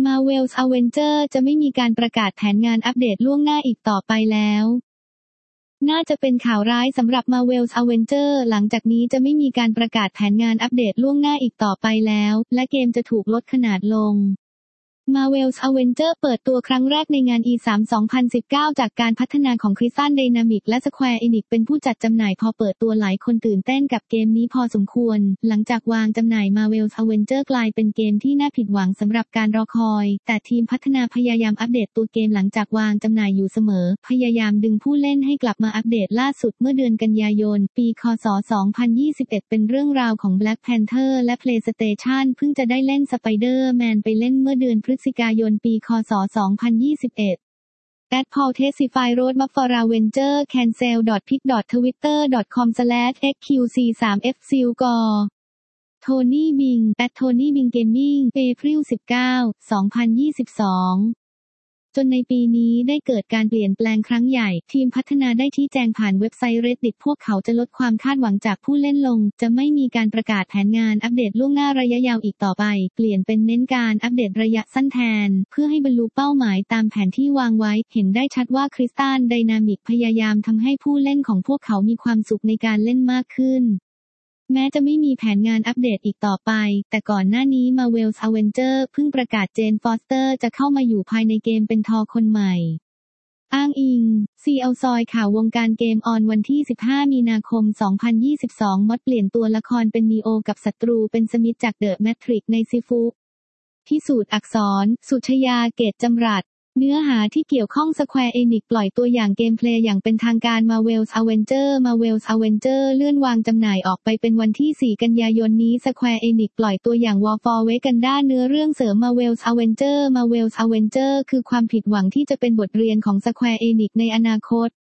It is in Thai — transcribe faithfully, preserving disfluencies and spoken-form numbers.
Marvel's Avengers จะไม่มีการประกาศแผนงานอัปเดตล่วงหน้าอีกต่อไปแล้วน่าจะเป็นข่าวร้ายสำหรับ Marvel's Avengers หลังจากนี้จะไม่มีการประกาศแผนงานอัปเดตล่วงหน้าอีกต่อไปแล้วและเกมจะถูกลดขนาดลงMarvel's Avengers เปิดตัวครั้งแรกในงาน อี ทรี สองพันสิบเก้า จากการพัฒนาของ Crystal Dynamics และ Square Enix เป็นผู้จัดจำหน่ายพอเปิดตัวหลายคนตื่นเต้นกับเกมนี้พอสมควรหลังจากวางจำหน่าย Marvel's Avengers กลายเป็นเกมที่น่าผิดหวังสำหรับการรอคอยแต่ทีมพัฒนาพยายามอัปเดตตัวเกมหลังจากวางจำหน่ายอยู่เสมอพยายามดึงผู้เล่นให้กลับมาอัปเดตล่าสุดเมื่อเดือนกันยายนปีค.ศ. สองพันยี่สิบเอ็ดเป็นเรื่องราวของ Black Panther และ PlayStation เพิ่งจะได้เล่น Spider-Man ไปเล่นเมื่อเดือนพฤศจิกายนปีค.ศ. สองพันยี่สิบเอ็ด at paul testify roadmap for Avenger cancel pic twitter com slash x q c สาม f c g oโทนี่บิง at Tony Bing Gaming April สิบเก้า สองพันยี่สิบสองจนในปีนี้ได้เกิดการเปลี่ยนแปลงครั้งใหญ่ทีมพัฒนาได้ชี้แจงผ่านเว็บไซต์ Reddit พวกเขาจะลดความคาดหวังจากผู้เล่นลงจะไม่มีการประกาศแผนงานอัปเดตล่วงหน้าระยะยาวอีกต่อไปเปลี่ยนเป็นเน้นการอัปเดตระยะสั้นแทนเพื่อให้บรรลุเป้าหมายตามแผนที่วางไว้เห็นได้ชัดว่า Crystal Dynamics พยายามทำให้ผู้เล่นของพวกเขามีความสุขในการเล่นมากขึ้นแม้จะไม่มีแผนงานอัปเดตอีกต่อไปแต่ก่อนหน้านี้ Marvel's Avengers เพิ่งประกาศเจนฟอสเตอร์จะเข้ามาอยู่ภายในเกมเป็นทอคนใหม่อ้างอิง ซี แอล ซอยข่าววงการเกมออนวันที่สิบห้ามีนาคมสองพันยี่สิบสองมดเปลี่ยนตัวละครเป็นนีโอกับศัตรูเป็นสมิธจากเดอะแมทริกซ์ในซิฟุพิสูจน์อักษรสุชยาเกตจำรัดเนื้อหาที่เกี่ยวข้อง Square Enix ปล่อยตัวอย่างเกมเพลย์อย่างเป็นทางการ Marvel's Avengers Marvel's Avengers เลื่อนวางจำหน่ายออกไปเป็นวันที่สี่กันยายนนี้ Square Enix ปล่อยตัวอย่าง War for Wakanda เนื้อเรื่องเสริม Marvel's Avengers Marvel's Avengers คือความผิดหวังที่จะเป็นบทเรียนของ Square Enix ในอนาคต